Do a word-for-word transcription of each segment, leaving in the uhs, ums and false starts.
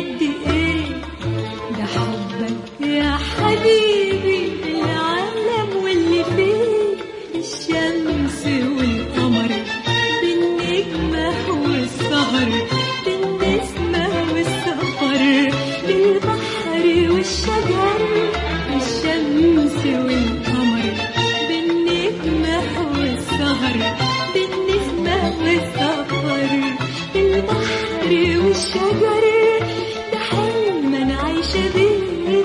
قد ايه ده حبك يا حبيبي، العالم واللي فيه، الشمس والقمر، بالنجمة والسهر، بالنسمة والسفر، بالبحر والشجر، الشمس والقمر، بالنجمة والسهر، بالنسمة والسفر، بالبحر والشجر، ده حلم أنا عايشة بيه.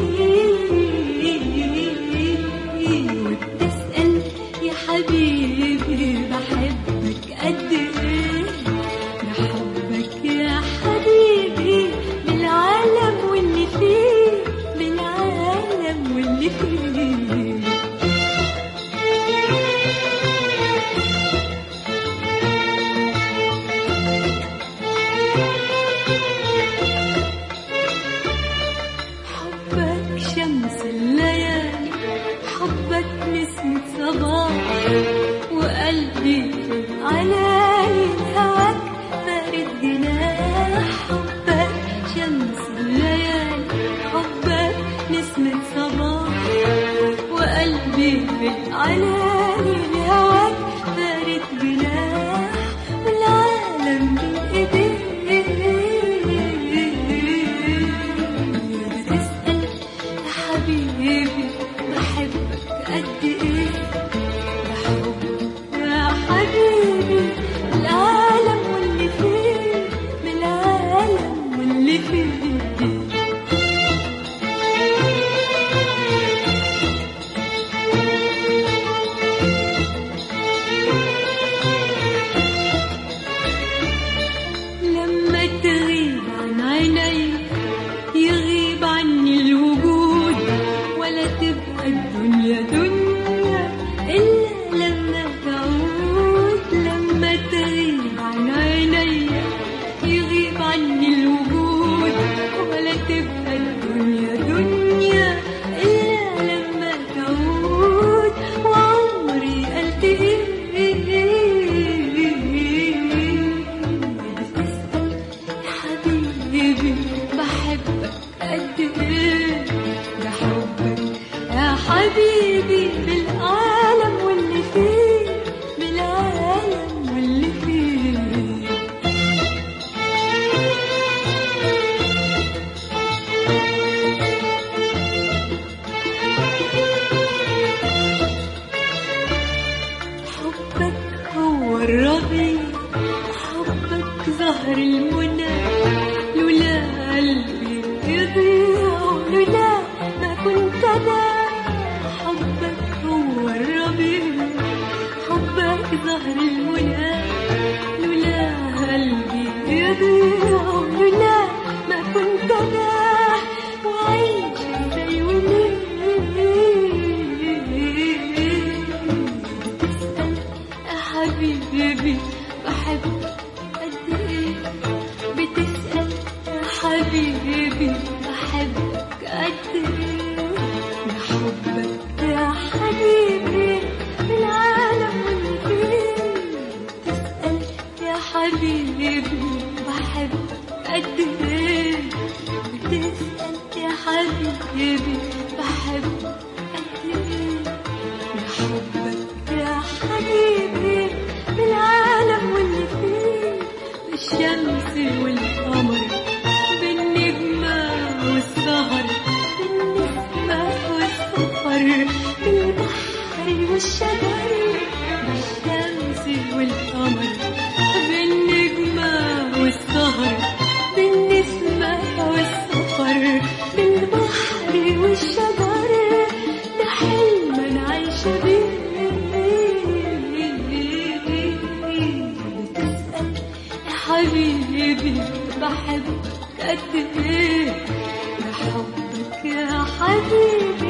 وبتسأل يا حبيبي بحبك قد إيه، ده حبك يا حبيبي بالعالم واللي فيه، بالعالم واللي فيه. حبك شمس الليالي، حبك نسمة صباح، وقلبي علالي هواك فارد جناح. حبك شمس الليالي، حبك نسمة صباح، وقلبي علالي هواك فارد جناح، والعالم بين ايديك. بتسأل يا حبيبي بحبك قد ايه، ده حبك يا حبيبي بالعالم واللي فيه، بالعالم واللي فيه. لما تغيب عن عيني يغيب عني الوجود، ولا تبقى الدنيا دنيا إلا لما تعود. لما تغيب عن عيني يغيب عني الوجود، ولا تبقى الدنيا دنيا إلا لما تعود. وعمري قلت إيه بتسأل يا حبيبي بحبك قد إيه، ده حبك يا حبيبي بالعالم واللي فيه، بالعالم واللي فيه. حبك هو الربيع، حبك زهر المنى، لولا قلبي يضيع، لولا ما كنت أنا. حبك هو الربيع، حبك زهر المنى، لولا قلبي يضيع، لولا ما كنت أنا. وعيش زي وليه بتسأل يا حبيبي بحبك قد إيه، بتسأل يا حبيبي بحبك قد إيه، ده حبك يا حبيبي بالعالم واللي فيه. بتسأل يا حبيبي بحبك قد إيه، بتسأل يا حبيبي بحبك قد إيه، ده حبك يا حبيبي بالعالم واللي فيه، بالشمس والقمر، بالنجمة والسهر، بالنسمة والسفر، بالبحر والشجر، بالشمس والقمر، بالنجمة والسهر، بالنسمة والسفر، بالبحر والشجر، ده حلم أنا عايشة بيه. بتسأل يا حبيبي بحبك قد إيه، ده حبك يا حبيبي